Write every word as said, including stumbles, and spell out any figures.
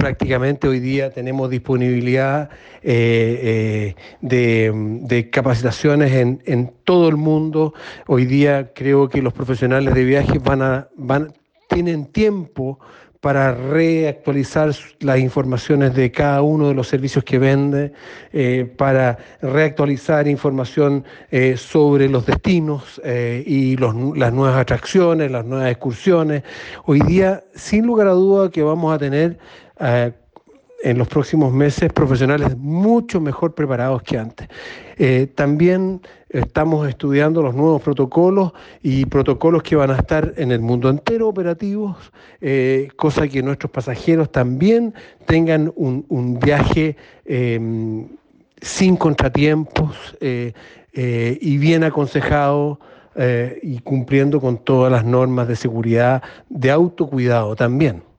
prácticamente hoy día tenemos disponibilidad eh, eh, de, de capacitaciones en, en todo el mundo. Hoy día creo que los profesionales de viajes van a, van, tienen tiempo para reactualizar las informaciones de cada uno de los servicios que vende, eh, para reactualizar información eh, sobre los destinos eh, y los, las nuevas atracciones, las nuevas excursiones. Hoy día, sin lugar a duda, que vamos a tener eh, en los próximos meses profesionales mucho mejor preparados que antes. Eh, también estamos estudiando los nuevos protocolos y protocolos que van a estar en el mundo entero operativos, eh, cosa que nuestros pasajeros también tengan un, un viaje eh, sin contratiempos eh, eh, y bien aconsejado eh, y cumpliendo con todas las normas de seguridad, de autocuidado también.